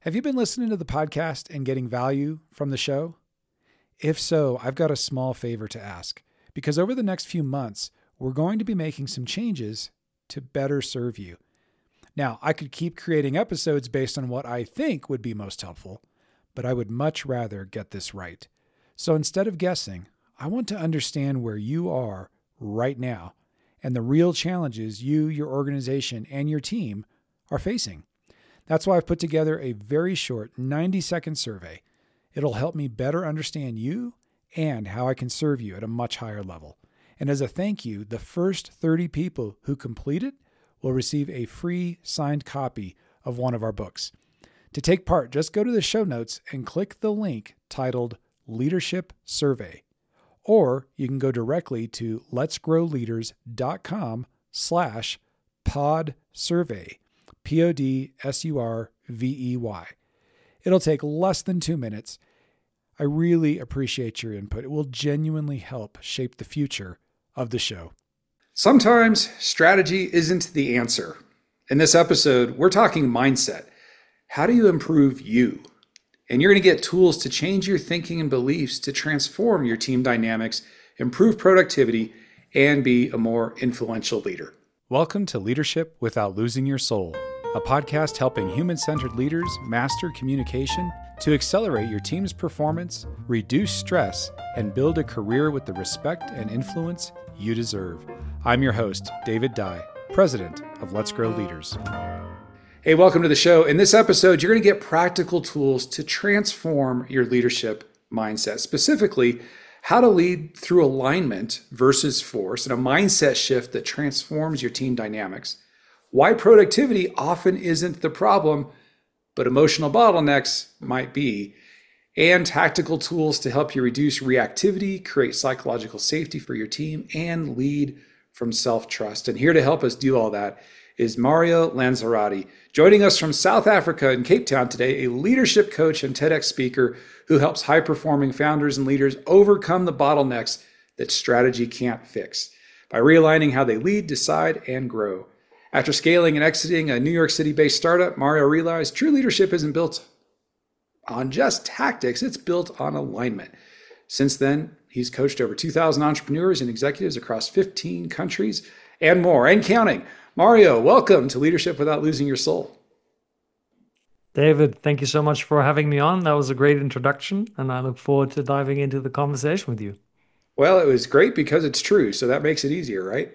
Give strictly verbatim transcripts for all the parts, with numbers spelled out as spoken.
Have you been listening to the podcast and getting value from the show? If so, I've got a small favor to ask, because over the next few months, we're going to be making some changes to better serve you. Now, I could keep creating episodes based on what I think would be most helpful, but I would much rather get this right. So instead of guessing, I want to understand where you are right now and the real challenges you, your organization, and your team are facing. That's why I've put together a very short ninety-second survey. It'll help me better understand you and how I can serve you at a much higher level. And as a thank you, the first thirty people who complete it will receive a free signed copy of one of our books. To take part, just go to the show notes and click the link titled Leadership Survey. Or you can go directly to letsgrowleaders.com slash pod survey. P O D S U R V E Y. It'll take less than two minutes. I really appreciate your input. It will genuinely help shape the future of the show. Sometimes strategy isn't the answer. In this episode, we're talking mindset. How do you improve you? And you're going to get tools to change your thinking and beliefs to transform your team dynamics, improve productivity, and be a more influential leader. Welcome to Leadership Without Losing Your Soul, a podcast helping human-centered leaders master communication to accelerate your team's performance, reduce stress, and build a career with the respect and influence you deserve. I'm your host, David Dye, president of Let's Grow Leaders. Hey, welcome to the show. In this episode, you're going to get practical tools to transform your leadership mindset, specifically how to lead through alignment versus force, and a mindset shift that transforms your team dynamics. Why productivity often isn't the problem, but emotional bottlenecks might be. And tactical tools to help you reduce reactivity, create psychological safety for your team, and lead from self-trust. And here to help us do all that is Mario Lanzarotti, joining us from South Africa in Cape Town today, a leadership coach and TEDx speaker who helps high-performing founders and leaders overcome the bottlenecks that strategy can't fix by realigning how they lead, decide, and grow. After scaling and exiting a New York City-based startup, Mario realized true leadership isn't built on just tactics, it's built on alignment. Since then, he's coached over two thousand entrepreneurs and executives across fifteen countries and more, and counting. Mario, welcome to Leadership Without Losing Your Soul. David, thank you so much for having me on. That was a great introduction, and I look forward to diving into the conversation with you. Well, it was great because it's true, so that makes it easier, right?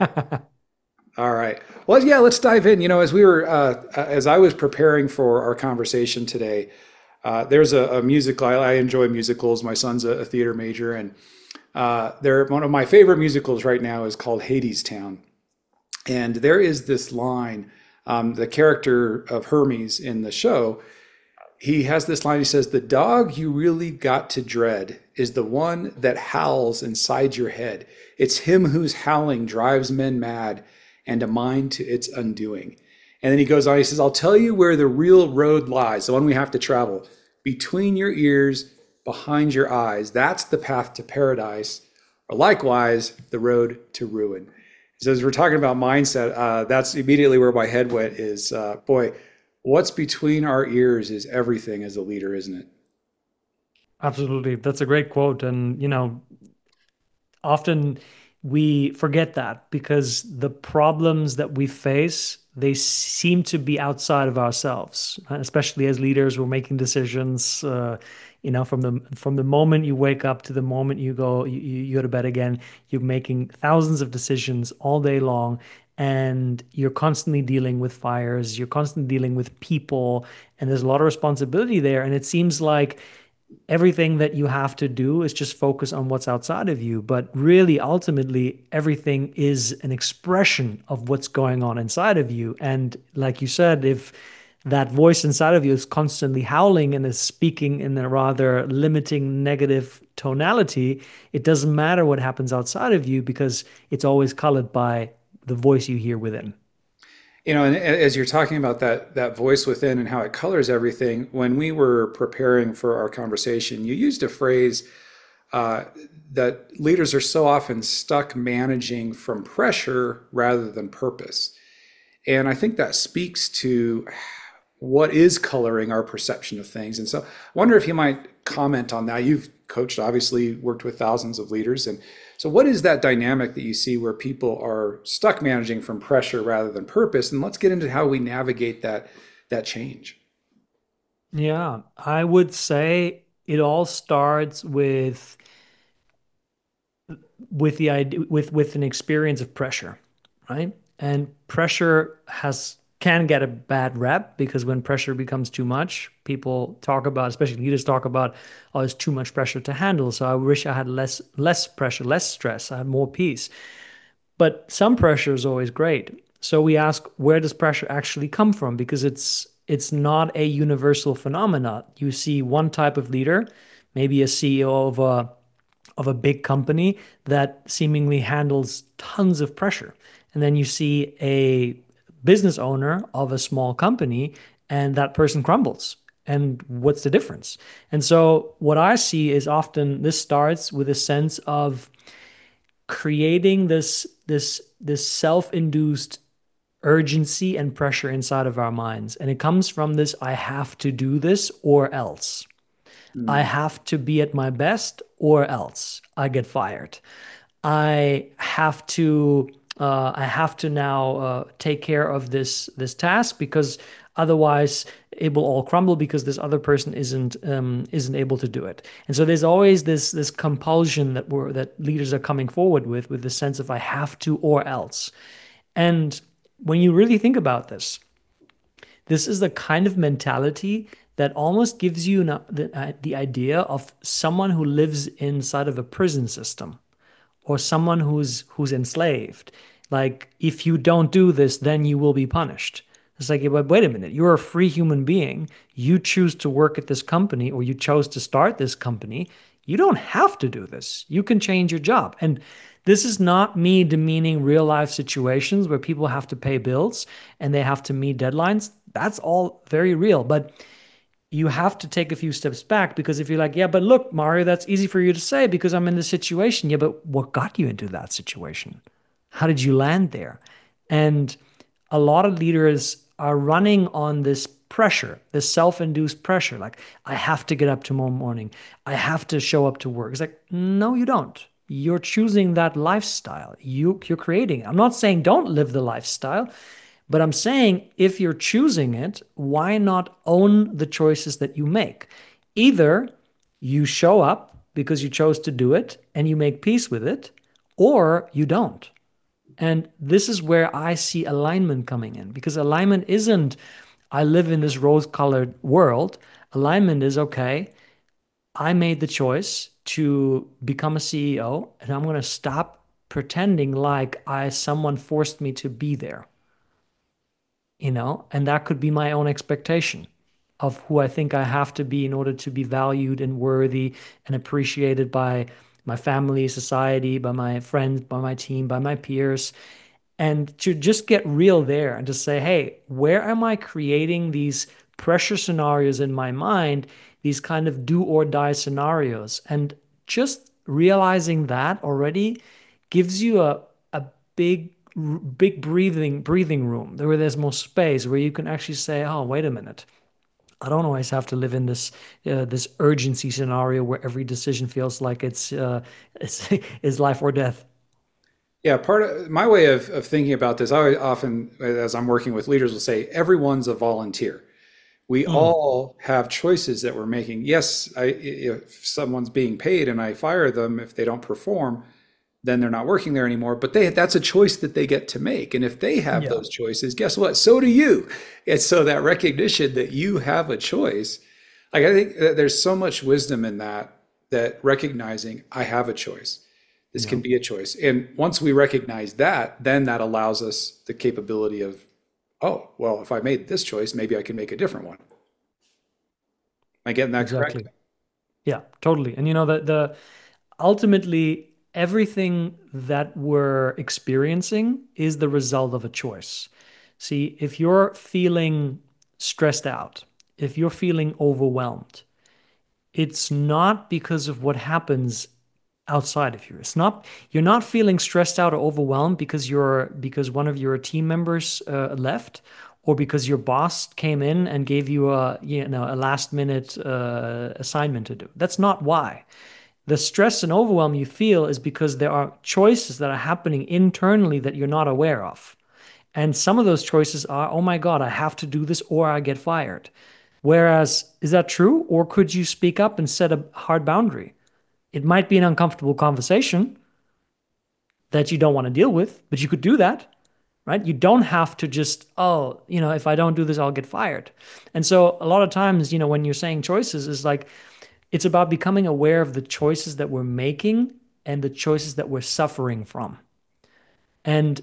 All right. Well, yeah, let's dive in. You know, as we were, uh, as I was preparing for our conversation today, uh, there's a, a musical. I, I enjoy musicals. My son's a, a theater major, and uh, they're one of my favorite musicals right now is called Hadestown. And there is this line, um, the character of Hermes in the show, he has this line, he says, "The dog you really got to dread is the one that howls inside your head. It's him whose howling drives men mad and a mind to its undoing." And then he goes on, he says, "I'll tell you where the real road lies, the one we have to travel. Between your ears, behind your eyes, that's the path to paradise, or likewise, the road to ruin." So as we're talking about mindset, uh, that's immediately where my head went is, uh, boy, what's between our ears is everything as a leader, isn't it? Absolutely. That's a great quote. And, you know, often we forget that because the problems that we face, they seem to be outside of ourselves, especially as leaders. We're making decisions, uh, you know, from the from the moment you wake up to the moment you go you, you go to bed again, you're making thousands of decisions all day long, and you're constantly dealing with fires, you're constantly dealing with people, and there's a lot of responsibility there. And it seems like everything that you have to do is just focus on what's outside of you. But really, ultimately, everything is an expression of what's going on inside of you. And like you said, if that voice inside of you is constantly howling and is speaking in a rather limiting negative tonality, it doesn't matter what happens outside of you because it's always colored by the voice you hear within. You know, and as you're talking about that that voice within and how it colors everything, when we were preparing for our conversation, you used a phrase uh, that leaders are so often stuck managing from pressure rather than purpose. And I think that speaks to what is coloring our perception of things. And so I wonder if you might comment on that. You've coached, obviously, worked with thousands of leaders. And so what is that dynamic that you see where people are stuck managing from pressure rather than purpose? And let's get into how we navigate that that change. Yeah, I would say it all starts with with the idea with with an experience of pressure, right? And pressure has can get a bad rep because when pressure becomes too much, people talk about, especially leaders talk about, oh, it's too much pressure to handle. So I wish I had less less pressure, less stress, I had more peace. But some pressure is always great. So we ask, where does pressure actually come from? Because it's it's not a universal phenomenon. You see one type of leader, maybe a C E O of a of a big company that seemingly handles tons of pressure. And then you see a business owner of a small company and that person crumbles. And what's the difference? And so what I see is often this starts with a sense of creating this this this self-induced urgency and pressure inside of our minds. And it comes from this, I have to do this or else. I Mm. have to be at my best or else I get fired. I have to uh, I have to now uh, take care of this this task because otherwise it will all crumble because this other person isn't um, isn't able to do it. And so there's always this this compulsion that we're that leaders are coming forward with with the sense of I have to or else. And when you really think about this, this is the kind of mentality that almost gives you an, the, uh, the idea of someone who lives inside of a prison system or someone who's who's enslaved. Like, if you don't do this, then you will be punished. It's like, but wait a minute, you're a free human being. You choose to work at this company or you chose to start this company. You don't have to do this. You can change your job. And this is not me demeaning real life situations where people have to pay bills and they have to meet deadlines. That's all very real. But you have to take a few steps back because if you're like, yeah, but look, Mario, that's easy for you to say because I'm in this situation. Yeah, but what got you into that situation? How did you land there? And a lot of leaders are running on this pressure, this self-induced pressure. Like, I have to get up tomorrow morning. I have to show up to work. It's like, no, you don't. You're choosing that lifestyle. You, you're creating it. I'm not saying don't live the lifestyle, but I'm saying if you're choosing it, why not own the choices that you make? Either you show up because you chose to do it and you make peace with it, or you don't. And this is where I see alignment coming in, because alignment isn't, I live in this rose-colored world. Alignment is, okay, I made the choice to become a C E O, and I'm going to stop pretending like I someone forced me to be there. You know, and that could be my own expectation of who I think I have to be in order to be valued and worthy and appreciated by my family, society, by my friends, by my team, by my peers. And to just get real there and to say, hey, where am I creating these pressure scenarios in my mind, these kind of do or die scenarios? And just realizing that already gives you a, a big big breathing breathing room where there's more space, where you can actually say, oh, wait a minute, I don't always have to live in this uh, this urgency scenario where every decision feels like it's uh, it's is life or death. Yeah, part of my way of, of thinking about this, I often, as I'm working with leaders, will say everyone's a volunteer. We Mm, all have choices that we're making. Yes, I, if someone's being paid and I fire them if they don't perform, then they're not working there anymore. But they that's a choice that they get to make. And if they have yeah, those choices, guess what? So do you. And so that recognition that you have a choice, like I think that there's so much wisdom in that, that recognizing I have a choice. This yeah, can be a choice. And once we recognize that, then that allows us the capability of, oh, well, if I made this choice, maybe I can make a different one. Am I getting that correct? exactly. Yeah, totally. And you know, the the ultimately everything that we're experiencing is the result of a choice. See, if you're feeling stressed out, if you're feeling overwhelmed, it's not because of what happens outside of you. It's not, you're not feeling stressed out or overwhelmed because you're because one of your team members uh, left, or because your boss came in and gave you a, you know, a last minute uh, assignment to do. That's not why. The stress and overwhelm you feel is because there are choices that are happening internally that you're not aware of. And some of those choices are, oh my God, I have to do this or I get fired. Whereas, is that true? Or could you speak up and set a hard boundary? It might be an uncomfortable conversation that you don't want to deal with, but you could do that, right? You don't have to just, oh, you know, if I don't do this, I'll get fired. And so a lot of times, you know, when you're saying choices, is like, it's about becoming aware of the choices that we're making and the choices that we're suffering from. And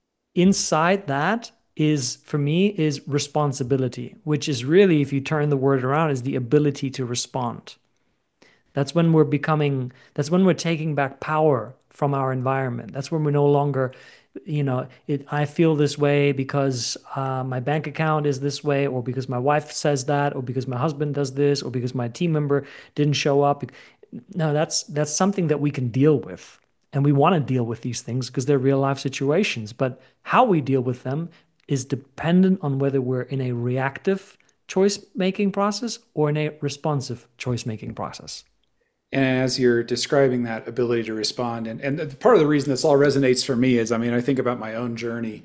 inside that is, for me, is responsibility, which is really, if you turn the word around, is the ability to respond. That's when we're becoming, that's when we're taking back power from our environment. That's when we're no longer, you know, it, I feel this way because uh, my bank account is this way, or because my wife says that, or because my husband does this, or because my team member didn't show up. No, that's that's something that we can deal with. And we want to deal with these things because they're real life situations. But how we deal with them is dependent on whether we're in a reactive choice-making process or in a responsive choice-making process. And as you're describing that ability to respond, and, and part of the reason this all resonates for me is, I mean, I think about my own journey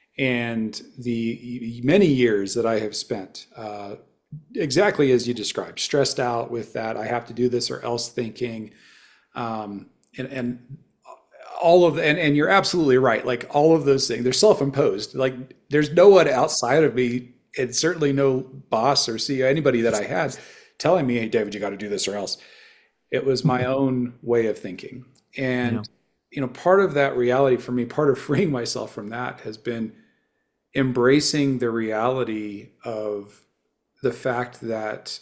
and the many years that I have spent uh, exactly as you described, stressed out with that, I have to do this or else thinking, um, and, and all of the, and, and you're absolutely right. Like all of those things, they're self-imposed. Like there's no one outside of me, and certainly no boss or C E O, anybody that I had telling me, hey, David, you got to do this or else. It was my own way of thinking. And, yeah. you know, part of that reality for me, part of freeing myself from that has been embracing the reality of the fact that,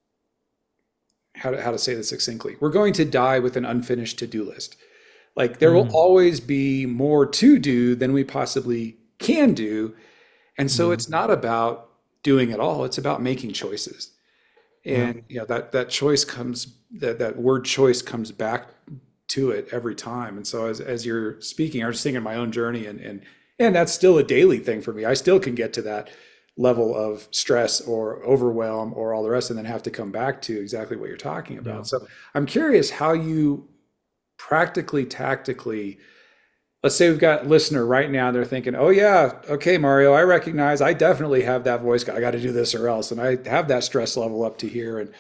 how to, how to say this succinctly, we're going to die with an unfinished to-do list. Like there mm. will always be more to do than we possibly can do. And so mm. it's not about doing it all. It's about making choices. And yeah. you know, that, that choice comes, that, that word choice comes back to it every time. And so as, as you're speaking, I was thinking my own journey, and, and, and that's still a daily thing for me. I still can get to that level of stress or overwhelm or all the rest, and then have to come back to exactly what you're talking about. Yeah. So I'm curious how you practically, tactically, let's say we've got a listener right now, they're thinking, oh yeah, okay, Mario, I recognize, I definitely have that voice, I got to do this or else. And I have that stress level up to here. And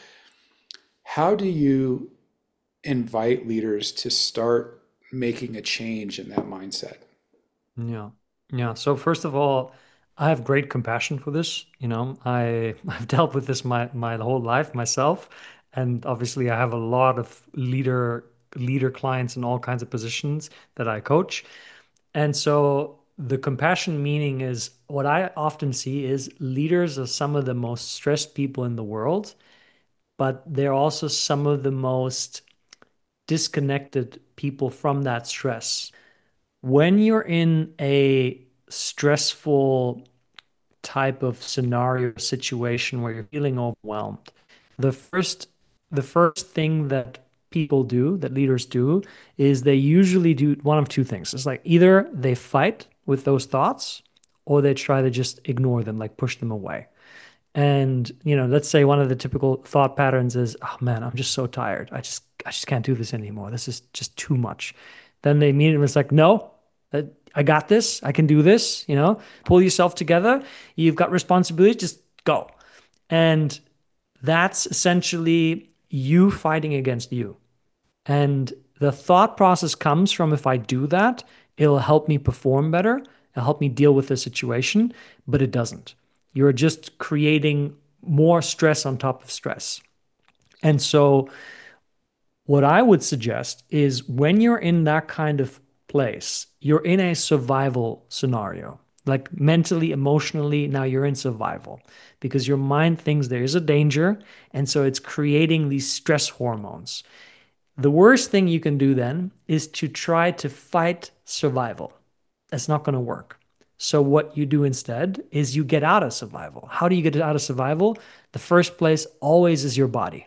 how do you invite leaders to start making a change in that mindset? Yeah. Yeah. So first of all, I have great compassion for this. You know, I, I've dealt with this my, my whole life myself. And obviously I have a lot of leader leader clients in all kinds of positions that I coach. And so the compassion meaning is, what I often see is leaders are some of the most stressed people in the world, but they're also some of the most disconnected people from that stress. When you're in a stressful type of scenario situation where you're feeling overwhelmed, the first the first thing that people do, that leaders do, is they usually do one of two things. It's like either they fight with those thoughts or they try to just ignore them, like push them away. And, you know, let's say one of the typical thought patterns is, oh man, I'm just so tired. I just, I just can't do this anymore. This is just too much. Then they immediately, it's like, no, I got this. I can do this, you know, pull yourself together. You've got responsibility, just go. And that's essentially you fighting against you. And the thought process comes from, if I do that, it'll help me perform better. It'll help me deal with the situation, but it doesn't. You're just creating more stress on top of stress. And so what I would suggest is, when you're in that kind of place, you're in a survival scenario, like mentally, emotionally, now you're in survival because your mind thinks there is a danger. And so it's creating these stress hormones. The worst thing you can do then is to try to fight survival. That's not going to work. So what you do instead is you get out of survival. How do you get out of survival? The first place always is your body.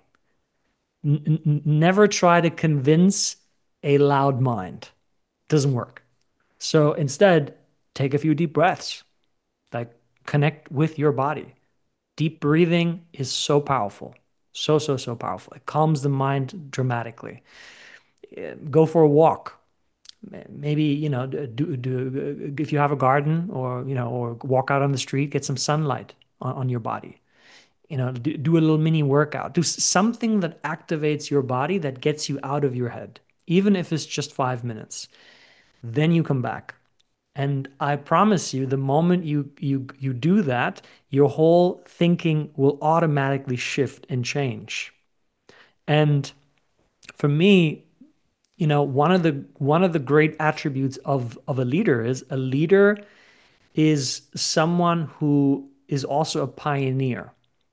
N- n- never try to convince a loud mind. Doesn't work. So instead, take a few deep breaths. Like connect with your body. Deep breathing is so powerful. So, so, so powerful. It calms the mind dramatically. Uh, Go for a walk. Maybe, you know, do, do if you have a garden, or, you know, or walk out on the street, get some sunlight on, on your body. You know, do, do a little mini workout. Do something that activates your body, that gets you out of your head, even if it's just five minutes. Then you come back. And I promise you, the moment you you you do that, your whole thinking will automatically shift and change. And for me, you know, one of the one of the great attributes of of a leader is a leader is someone who is also a pioneer.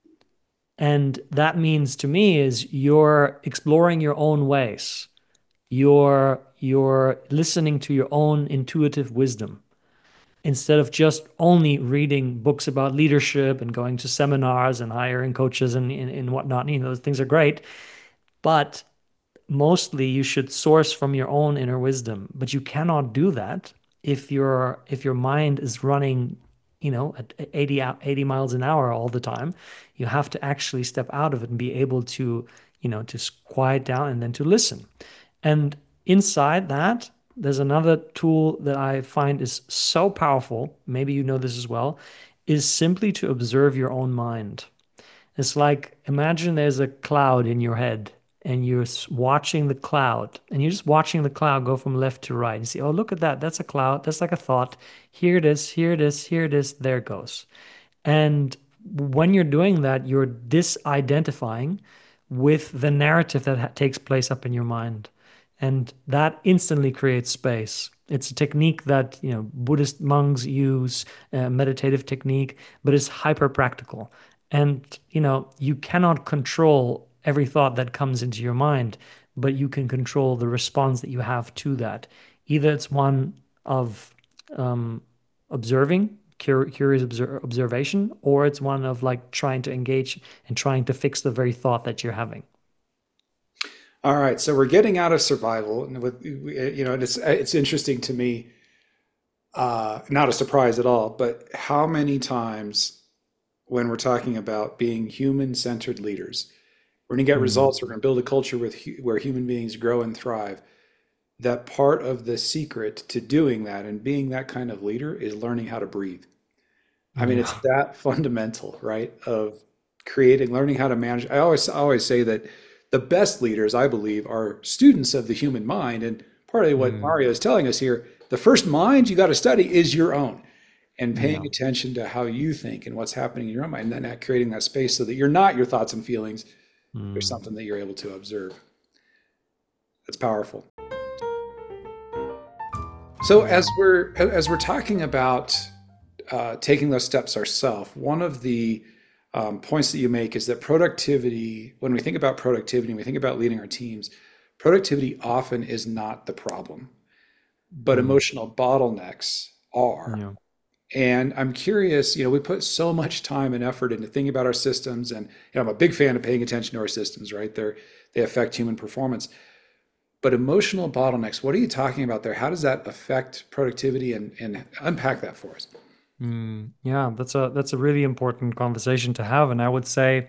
And that means to me is you're exploring your own ways. You're you're listening to your own intuitive wisdom instead of just only reading books about leadership and going to seminars and hiring coaches and, and, and whatnot. You know, those things are great. But mostly you should source from your own inner wisdom. But you cannot do that if your if your mind is running, you know, at eighty, eighty miles an hour all the time. You have to actually step out of it and be able to, you know, to quiet down and then to listen. And inside that, there's another tool that I find is so powerful. Maybe you know this as well, is simply to observe your own mind. It's like, imagine there's a cloud in your head and you're watching the cloud and you're just watching the cloud go from left to right. You see, oh, look at that. That's a cloud. That's like a thought. Here it is. Here it is. Here it is. There it goes. And when you're doing that, you're disidentifying with the narrative that ha- takes place up in your mind. And that instantly creates space. It's a technique that, you know, Buddhist monks use, a meditative technique, but it's hyper practical. And, you know, you cannot control every thought that comes into your mind, but you can control the response that you have to that. Either it's one of um, observing, cur- curious obser- observation, or it's one of like trying to engage and trying to fix the very thought that you're having. All right, so we're getting out of survival, and with you know, and it's it's interesting to me, uh, not a surprise at all, but how many times when we're talking about being human-centered leaders, we're going to get Mm, results, we're going to build a culture with hu- where human beings grow and thrive. That part of the secret to doing that and being that kind of leader is learning how to breathe. I mean, it's yeah. that fundamental, right? Of creating, learning how to manage. I always I always say that the best leaders, I believe, are students of the human mind. And partly what Mm, Mario is telling us here, the first mind you got to study is your own, and paying yeah. attention to how you think and what's happening in your own mind, and then creating that space so that you're not your thoughts and feelings. There's Mm, something that you're able to observe. That's powerful. So yeah. as we're as we're talking about uh, taking those steps ourselves, one of the um, points that you make is that productivity, when we think about productivity, we think about leading our teams, productivity often is not the problem, but Mm, emotional bottlenecks are. yeah. And I'm curious, you know, we put so much time and effort into thinking about our systems, and you know, I'm a big fan of paying attention to our systems, right? They're they affect human performance. But emotional bottlenecks, what are you talking about there? How does that affect productivity, and, and unpack that for us? Mm, yeah, that's a that's a really important conversation to have. And I would say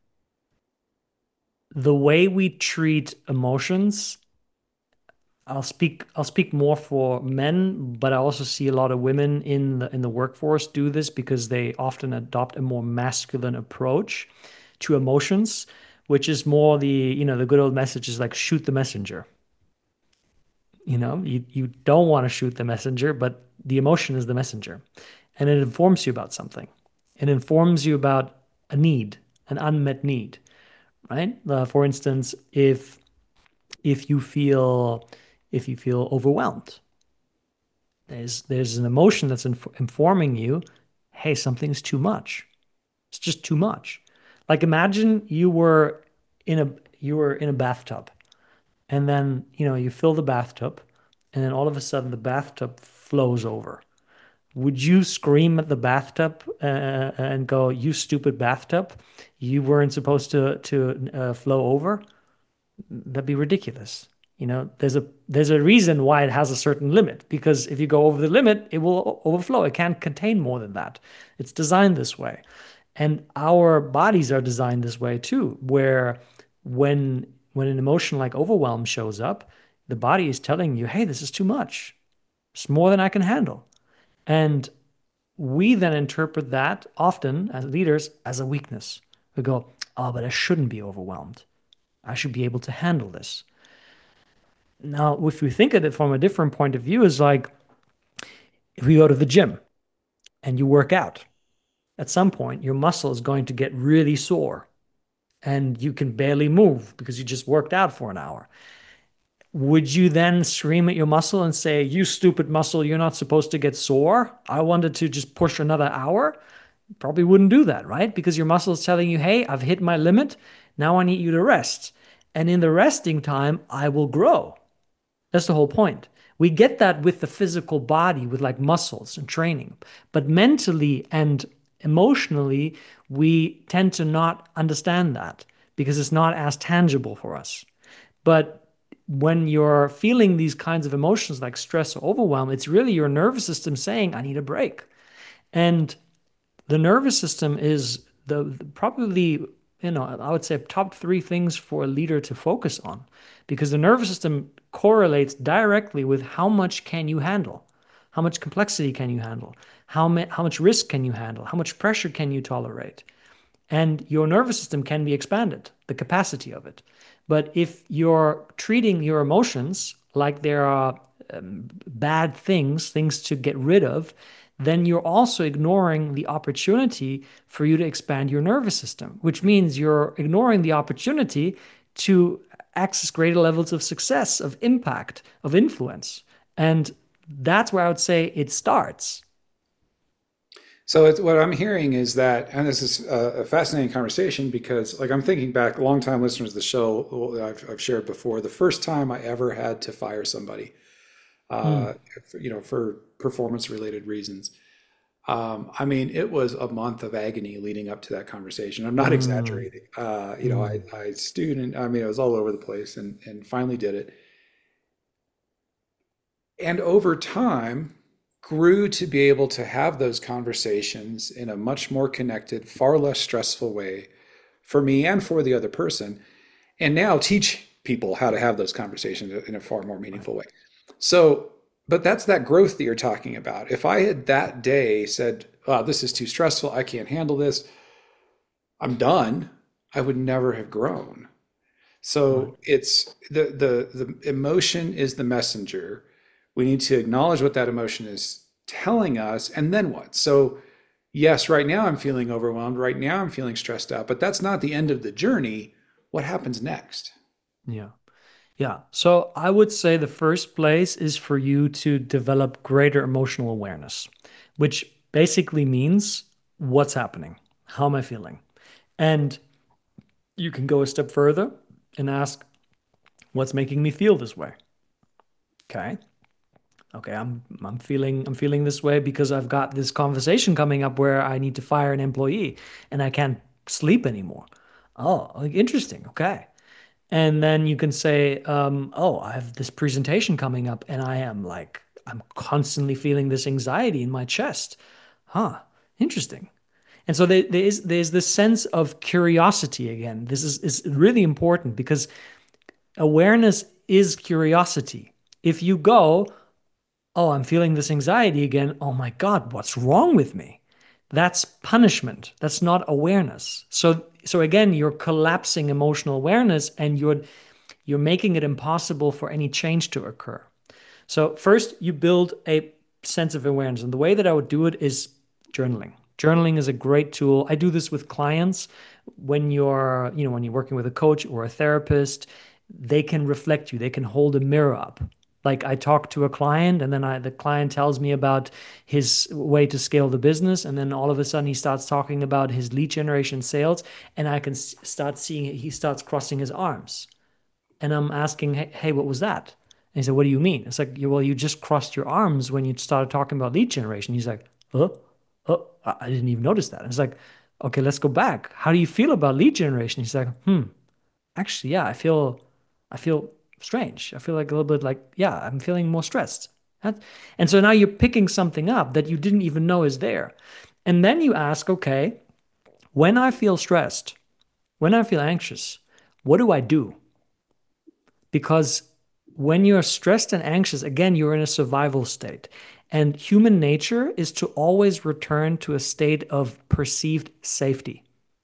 the way we treat emotions, I'll speak I'll speak more for men, but I also see a lot of women in the in the workforce do this because they often adopt a more masculine approach to emotions, which is more the, you know, the good old message is like shoot the messenger. You know, you, you don't want to shoot the messenger, but the emotion is the messenger. And it informs you about something. It informs you about a need, an unmet need, right? Uh, for instance, if if you feel if you feel overwhelmed, there's there's an emotion that's inf informing you, hey, something's too much. It's just too much. Like imagine you were in a you were in a bathtub, and then, you know, you fill the bathtub, and then all of a sudden the bathtub flows over. Would you scream at the bathtub uh, and go, "You stupid bathtub! You weren't supposed to to uh, flow over"? That'd be ridiculous. You know, there's a there's a reason why it has a certain limit, because if you go over the limit, it will overflow. It can't contain more than that. It's designed this way. And our bodies are designed this way too, where when when an emotion like overwhelm shows up, the body is telling you, hey, this is too much. It's more than I can handle. And we then interpret that often as leaders as a weakness. We go, oh, but I shouldn't be overwhelmed. I should be able to handle this. Now, if we think of it from a different point of view, is like if we go to the gym and you work out, at some point your muscle is going to get really sore and you can barely move because you just worked out for an hour. Would you then scream at your muscle and say, you stupid muscle, you're not supposed to get sore? I wanted to just push another hour? Probably wouldn't do that, right? Because your muscle is telling you, hey, I've hit my limit. Now I need you to rest. And in the resting time, I will grow. That's the whole point. We get that with the physical body, with like muscles and training. But mentally and emotionally, we tend to not understand that because it's not as tangible for us. But when you're feeling these kinds of emotions like stress or overwhelm, it's really your nervous system saying, I need a break. And the nervous system is the, the probably, you know, I would say top three things for a leader to focus on, because the nervous system correlates directly with how much can you handle, how much complexity can you handle, how, ma- how much risk can you handle, how much pressure can you tolerate. And your nervous system can be expanded, the capacity of it. But if you're treating your emotions like there are um, bad things, things to get rid of, then you're also ignoring the opportunity for you to expand your nervous system, which means you're ignoring the opportunity to access greater levels of success, of impact, of influence. And that's where I would say it starts. So it's, what I'm hearing is that, and this is a, a fascinating conversation because, like, I'm thinking back, longtime listeners of the show, I've, I've shared before, the first time I ever had to fire somebody, uh, Mm, for, you know, for performance-related reasons. Um, I mean, it was a month of agony leading up to that conversation. I'm not mm, exaggerating. Uh, you know, I, mm. I stewed and I mean, it was all over the place, and and finally did it. And over time, grew to be able to have those conversations in a much more connected, far less stressful way for me and for the other person. And now teach people how to have those conversations in a far more Right. meaningful way. So, but that's that growth that you're talking about. If I had that day said, "Wow, this is too stressful. I can't handle this. I'm done," I would never have grown. Right. So it's the the the emotion is the messenger. We need to acknowledge what that emotion is telling us, and then what? So yes, right now I'm feeling overwhelmed. Right now I'm feeling stressed out, but that's not the end of the journey. What happens next? Yeah. Yeah. So I would say the first place is for you to develop greater emotional awareness, which basically means what's happening? How am I feeling? And you can go a step further and ask, what's making me feel this way? Okay. Okay, I'm I'm feeling I'm feeling this way because I've got this conversation coming up where I need to fire an employee and I can't sleep anymore. Oh, like, interesting. Okay. And then you can say, um, oh, I have this presentation coming up and I am like, I'm constantly feeling this anxiety in my chest. Huh, interesting. And so there, there is there's this sense of curiosity again. This is, is really important because awareness is curiosity. If you go, oh, I'm feeling this anxiety again. Oh my God, what's wrong with me? That's punishment. That's not awareness. So so again, you're collapsing emotional awareness and you're you're making it impossible for any change to occur. So first you build a sense of awareness. And the way that I would do it is journaling. Journaling is a great tool. I do this with clients when you're, you know, when you're working with a coach or a therapist, they can reflect you. They can hold a mirror up. Like I talk to a client and then I, the client tells me about his way to scale the business. And then all of a sudden he starts talking about his lead generation sales. And I can start seeing it. He starts crossing his arms. And I'm asking, hey, hey, what was that? And he said, what do you mean? It's like, well, you just crossed your arms when you started talking about lead generation. He's like, huh? Oh, I didn't even notice that. It's like, okay, let's go back. How do you feel about lead generation? He's like, hmm, actually, yeah, I feel, I feel strange. I feel like a little bit like, yeah, I'm feeling more stressed. And so now you're picking something up that you didn't even know is there. And then you ask, okay, when I feel stressed, when I feel anxious, what do I do? Because when you're stressed and anxious, again, you're in a survival state. And human nature is to always return to a state of perceived safety.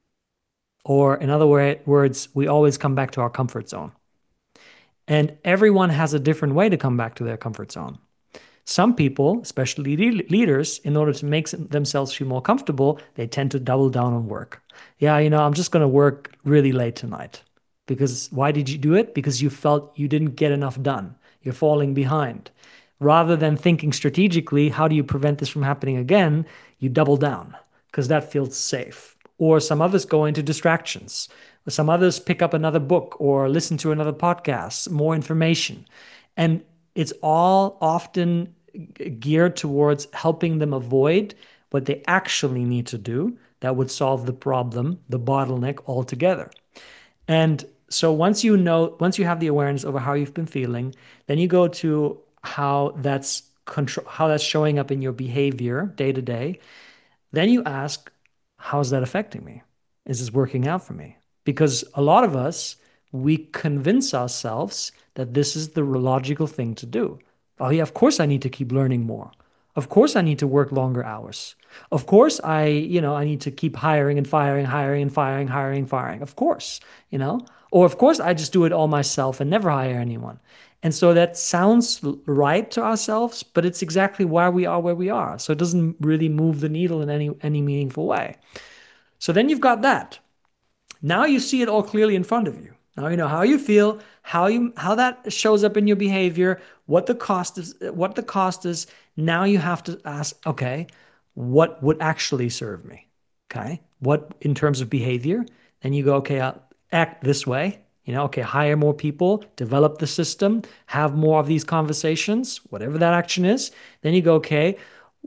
Or in other words, we always come back to our comfort zone. And everyone has a different way to come back to their comfort zone. Some people, especially leaders, in order to make themselves feel more comfortable, they tend to double down on work. Yeah, you know, I'm just going to work really late tonight. Because why did you do it? Because you felt you didn't get enough done. You're falling behind. Rather than thinking strategically, how do you prevent this from happening again? You double down because that feels safe. Or some others go into distractions. Some others pick up another book or listen to another podcast, more information. And it's all often geared towards helping them avoid what they actually need to do that would solve the problem, the bottleneck altogether. And so once you know, once you have the awareness over how you've been feeling, then you go to how that's control, how that's showing up in your behavior day to day. Then you ask, how's that affecting me? Is this working out for me? Because a lot of us, we convince ourselves that this is the logical thing to do. Oh yeah, of course I need to keep learning more. Of course I need to work longer hours. Of course I, you know, I need to keep hiring and firing, hiring and firing, hiring, firing. Of course, you know, or of course I just do it all myself and never hire anyone. And so that sounds right to ourselves, but it's exactly why we are where we are. So it doesn't really move the needle in any, any meaningful way. So then you've got that. Now you see it all clearly in front of you. Now you know how you feel, how you how that shows up in your behavior, what the cost is, what the cost is. Now you have to ask, okay, what would actually serve me? Okay, what in terms of behavior? Then you go, okay, I'll act this way. You know, okay, hire more people, develop the system, have more of these conversations, whatever that action is. Then you go, okay,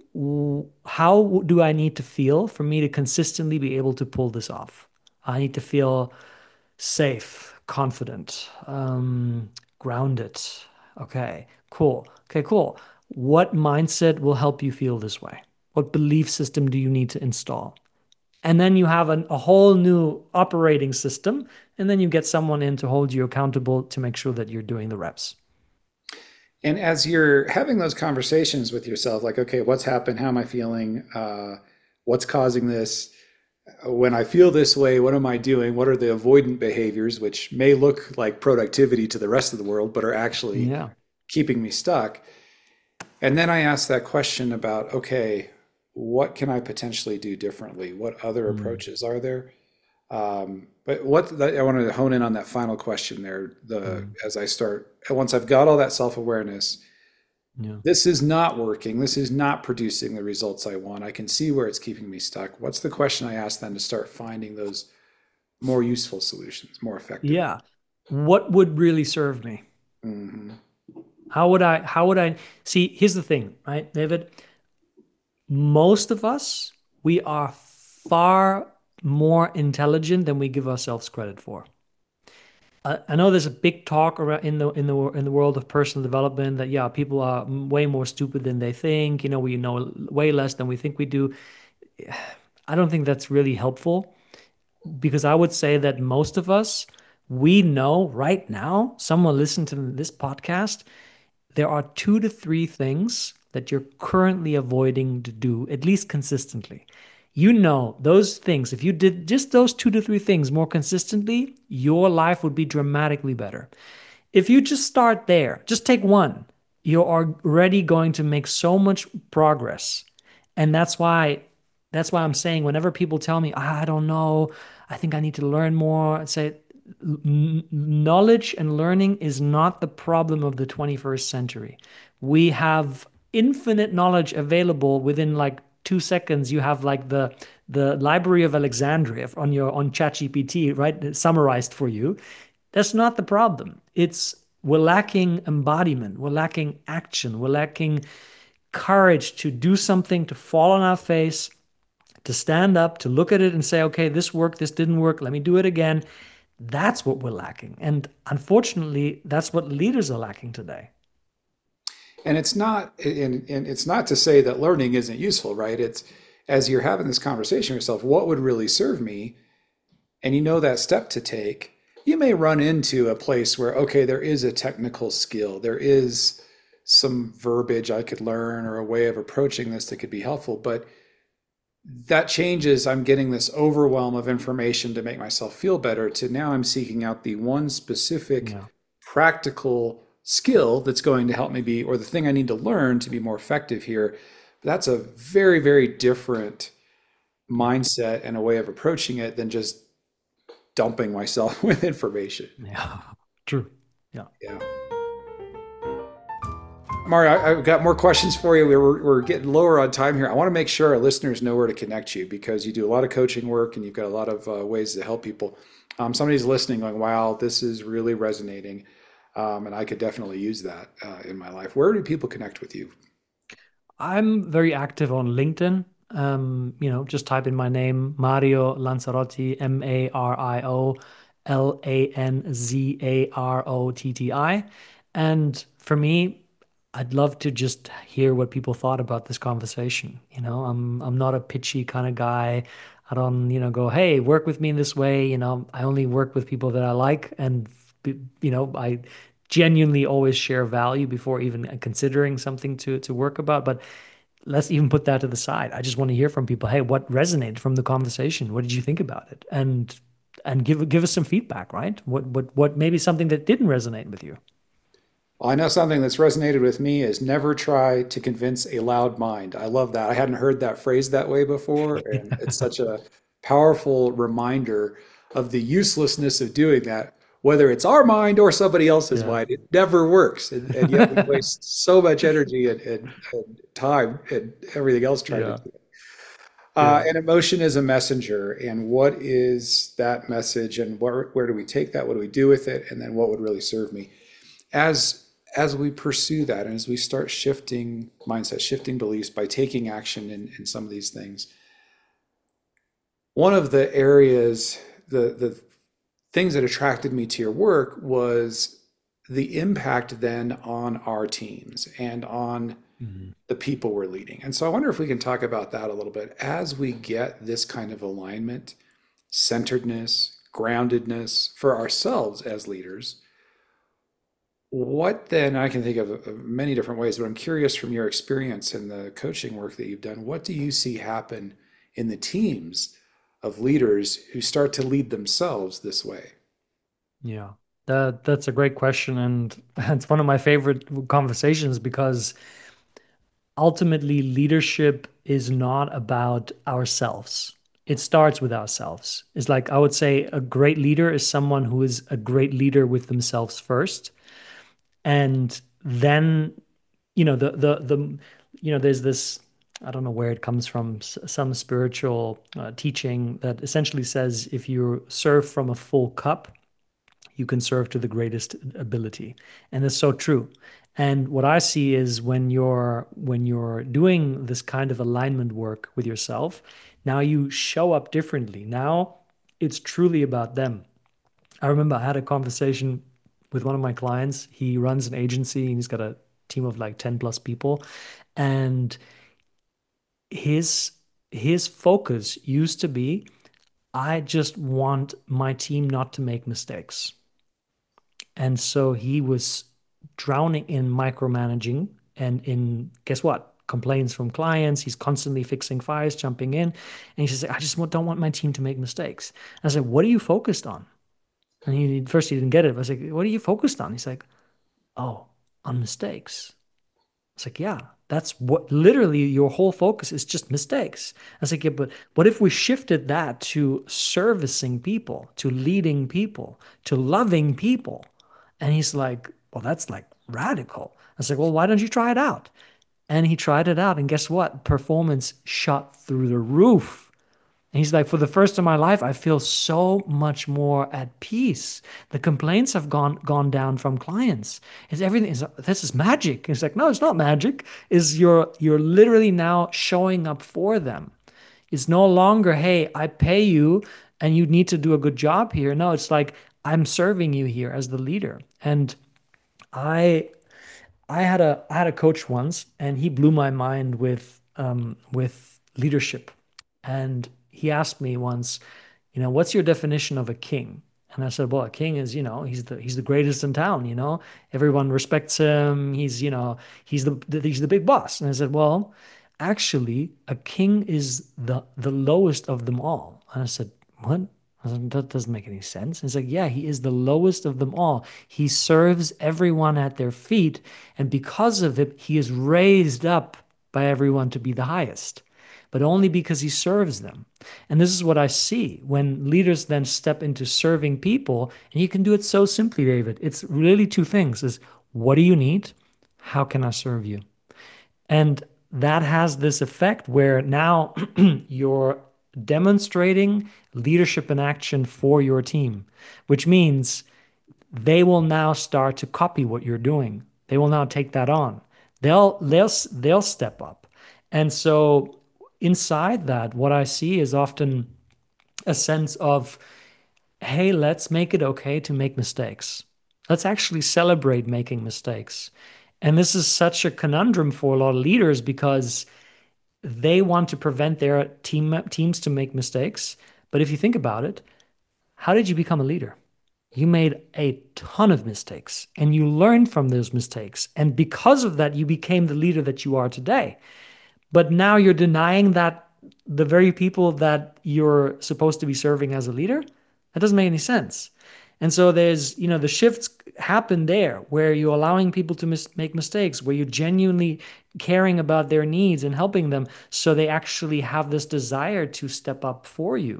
how do I need to feel for me to consistently be able to pull this off? I need to feel safe, confident, um, grounded. Okay, cool. Okay, cool. What mindset will help you feel this way? What belief system do you need to install? And then you have an, a whole new operating system, and then you get someone in to hold you accountable to make sure that you're doing the reps. And as you're having those conversations with yourself, like, okay, what's happened? How am I feeling? Uh, what's causing this? When I feel this way, what am I doing? What are the avoidant behaviors, which may look like productivity to the rest of the world, but are actually yeah. keeping me stuck? And then I ask that question about, okay, what can I potentially do differently? What other mm. approaches are there? Um, but what I wanted to hone in on that final question there. The mm. as I start, once I've got all that self-awareness, yeah. this is not working. This is not producing the results I want. I can see where it's keeping me stuck. What's the question I ask then to start finding those more useful solutions, more effective? Yeah. What would really serve me? Mm-hmm. How would I, how would I see? Here's the thing, right, David? Most of us, we are far more intelligent than we give ourselves credit for. I know there's a big talk around in the in the in the world of personal development that yeah, people are way more stupid than they think. You know, we know way less than we think we do. I don't think that's really helpful, because I would say that most of us, we know right now, someone listening to this podcast, there are two to three things that you're currently avoiding to do, at least consistently. You know, those things, if you did just those two to three things more consistently, your life would be dramatically better. If you just start there, just take one, you're already going to make so much progress. And that's why, that's why I'm saying whenever people tell me, I don't know, I think I need to learn more, I say, knowledge and learning is not the problem of the twenty-first century. We have infinite knowledge available within like two seconds. You have like the the Library of Alexandria on your on ChatGPT, right? Summarized for you. That's not the problem. It's we're lacking embodiment. We're lacking action. We're lacking courage to do something, to fall on our face, to stand up, to look at it and say, okay, this worked, this didn't work. Let me do it again. That's what we're lacking. And unfortunately, that's what leaders are lacking today. And it's not, and, and it's not to say that learning isn't useful, right? It's as you're having this conversation with yourself, what would really serve me? And you know that step to take, you may run into a place where, okay, there is a technical skill, there is some verbiage I could learn or a way of approaching this that could be helpful. But that changes. I'm getting this overwhelm of information to make myself feel better to now I'm seeking out the one specific Yeah. practical skill that's going to help me be, or the thing I need to learn to be more effective here. But that's a very, very different mindset and a way of approaching it than just dumping myself with information. Yeah. True. Yeah. Yeah. Mario, I- have got more questions for you. We're, we're getting lower on time here. I want to make sure our listeners know where to connect you because you do a lot of coaching work and you've got a lot of uh, ways to help people. Um, somebody's listening going, wow, this is really resonating. Um, and I could definitely use that uh, in my life. Where do people connect with you? I'm very active on LinkedIn. Um, you know, just type in my name, Mario Lanzarotti, M A R I O L A N Z A R O T T I. And for me, I'd love to just hear what people thought about this conversation. You know, I'm I'm not a pitchy kind of guy. I don't, you know, go, hey, work with me in this way. You know, I only work with people that I like, and you know, I genuinely always share value before even considering something to to work about. But let's even put that to the side. I just want to hear from people. Hey, what resonated from the conversation? What did you think about it? And and give give us some feedback, right? What what what maybe something that didn't resonate with you? Well, I know something that's resonated with me is never try to convince a loud mind. I love that. I hadn't heard that phrase that way before, and it's such a powerful reminder of the uselessness of doing that, whether it's our mind or somebody else's Yeah. mind. It never works, and, and yet we waste so much energy and, and, and time and everything else trying to Yeah. do it. Uh, Yeah. and emotion is a messenger, and what is that message, and where where do we take that? What do we do with it? And then what would really serve me? As as we pursue that and as we start shifting mindset, shifting beliefs by taking action in, in some of these things, one of the areas, the the things that attracted me to your work was the impact then on our teams and on Mhm. the people we're leading. And so I wonder if we can talk about that a little bit as we get this kind of alignment, centeredness, groundedness for ourselves as leaders. What then, I can think of, of many different ways, but I'm curious from your experience in the coaching work that you've done, what do you see happen in the teams of leaders who start to lead themselves this way? Yeah. That that's a great question, and it's one of my favorite conversations because ultimately leadership is not about ourselves. It starts with ourselves. It's like I would say a great leader is someone who is a great leader with themselves first. And then, you know, the the the you know, there's this, I don't know where it comes from, s- some spiritual uh, teaching that essentially says if you serve from a full cup, you can serve to the greatest ability. And it's so true. And what I see is when you're when you're doing this kind of alignment work with yourself, now you show up differently. Now it's truly about them. I remember I had a conversation with one of my clients. He runs an agency and he's got a team of like ten plus people. And his his focus used to be, I just want my team not to make mistakes. And so he was drowning in micromanaging and in, guess what? Complaints from clients. He's constantly fixing fires, jumping in. And he says, I just don't want my team to make mistakes. And I said, what are you focused on? And he first he didn't get it. I was like, what are you focused on? He's like, oh, on mistakes. It's like, yeah, that's what literally your whole focus is, just mistakes. I was like, yeah, but what if we shifted that to servicing people, to leading people, to loving people? And he's like, well, that's like radical. I was like, well, why don't you try it out? And he tried it out. And guess what? Performance shot through the roof. And he's like, for the first time in my life, I feel so much more at peace. The complaints have gone gone down from clients. Is everything is this is magic? It's like, no, it's not magic. Is you're you're literally now showing up for them. It's no longer, hey, I pay you and you need to do a good job here. No, it's like I'm serving you here as the leader. And I I had a I had a coach once, and he blew my mind with um, with leadership. And he asked me once, you know, what's your definition of a king? And I said, well, a king is, you know, he's the he's the greatest in town. You know, everyone respects him. He's, you know, he's the, the he's the big boss. And I said, well, actually, a king is the the lowest of them all. And I said, what? I said, that doesn't make any sense. And he's like, yeah, he is the lowest of them all. He serves everyone at their feet, and because of it, he is raised up by everyone to be the highest, but only because he serves them. And this is what I see when leaders then step into serving people, and you can do it so simply, David. It's really two things: is what do you need? How can I serve you? And that has this effect where now you're demonstrating leadership in action for your team, which means they will now start to copy what you're doing. They will now take that on. They'll they'll they'll step up. And so inside that, what I see is often a sense of, hey, let's make it okay to make mistakes. Let's actually celebrate making mistakes. And this is such a conundrum for a lot of leaders because they want to prevent their team teams to make mistakes. But if you think about it, how did you become a leader? You made a ton of mistakes and you learned from those mistakes. And because of that, you became the leader that you are today. But now you're denying that the very people that you're supposed to be serving as a leader? That doesn't make any sense. And so there's, you know, the shifts happen there where you're allowing people to mis- make mistakes, where you're genuinely caring about their needs and helping them so they actually have this desire to step up for you.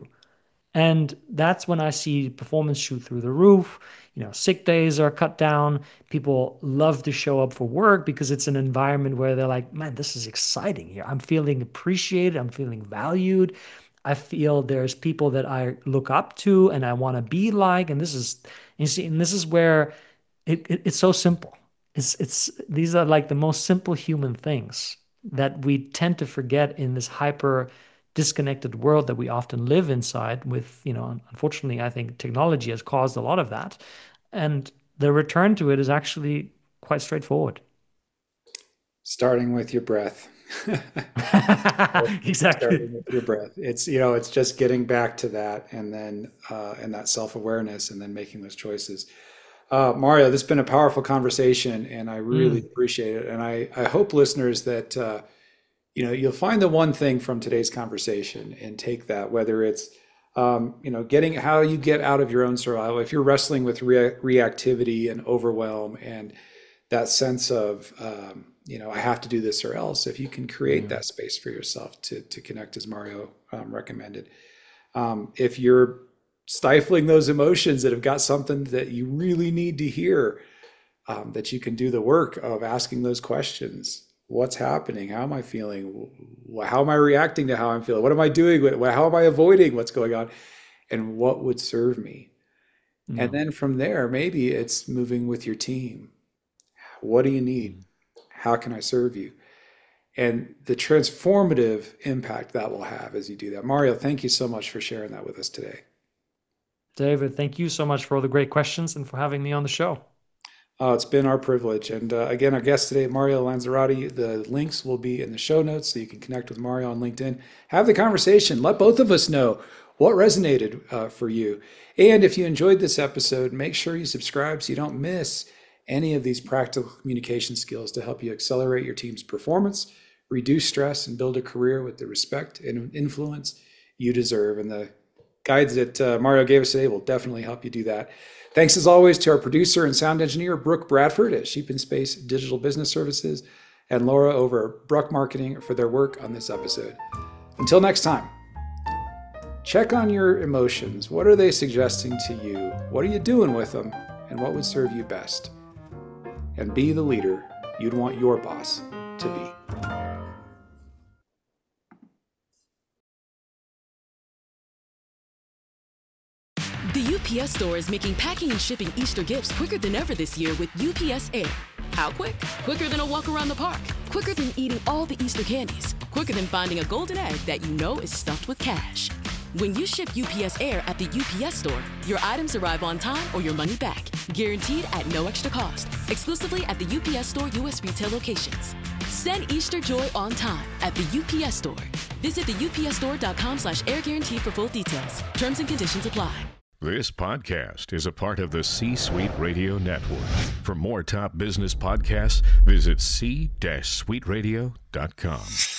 And that's when I see performance shoot through the roof. You know, sick days are cut down. People love to show up for work because it's an environment where they're like, man, this is exciting here. I'm feeling appreciated. I'm feeling valued. I feel there's people that I look up to and I want to be like. And this is, you see, and this is where it, it, it's so simple. It's, it's, these are like the most simple human things that we tend to forget in this hyper disconnected world that we often live inside with, you know, unfortunately, I think technology has caused a lot of that. And the return to it is actually quite straightforward. Starting with your breath. Exactly. Starting with your breath. It's, you know, it's just getting back to that and then, uh, and that self-awareness and then making those choices. Uh, Mario, this has been a powerful conversation and I really mm. appreciate it. And I, I hope listeners that, uh, you know, you'll find the one thing from today's conversation and take that, whether it's, um, you know, getting how you get out of your own survival. If you're wrestling with rea- reactivity and overwhelm and that sense of, um, you know, I have to do this or else, if you can create mm-hmm. that space for yourself to, to connect as Mario um, recommended. Um, if you're stifling those emotions that have got something that you really need to hear, um, that you can do the work of asking those questions. What's happening? How am I feeling? How am I reacting to how I'm feeling? What am I doing? How am I avoiding what's going on? And what would serve me? Mm. And then from there, maybe it's moving with your team. What do you need? How can I serve you? And the transformative impact that will have as you do that. Mario, thank you so much for sharing that with us today. David, thank you so much for all the great questions and for having me on the show. Uh, it's been our privilege. And uh, again, our guest today, Mario Lanzarotti. The links will be in the show notes so you can connect with Mario on LinkedIn. Have the conversation. Let both of us know what resonated uh, for you. And if you enjoyed this episode, make sure you subscribe so you don't miss any of these practical communication skills to help you accelerate your team's performance, reduce stress, and build a career with the respect and influence you deserve. And the guides that uh, Mario gave us today will definitely help you do that. Thanks as always to our producer and sound engineer, Brooke Bradford at Sheep and Space Digital Business Services, and Laura over at Bruck Marketing for their work on this episode. Until next time, check on your emotions. What are they suggesting to you? What are you doing with them? And what would serve you best? And be the leader you'd want your boss to be. The U P S Store is making packing and shipping Easter gifts quicker than ever this year with U P S Air. How quick? Quicker than a walk around the park. Quicker than eating all the Easter candies. Quicker than finding a golden egg that you know is stuffed with cash. When you ship U P S Air at the U P S Store, your items arrive on time or your money back, guaranteed at no extra cost, exclusively at the U P S Store U S retail locations. Send Easter joy on time at the U P S Store. Visit the U P S store dot com slash air guarantee for full details. Terms and conditions apply. This podcast is a part of the C-Suite Radio Network. For more top business podcasts, visit c suite radio dot com.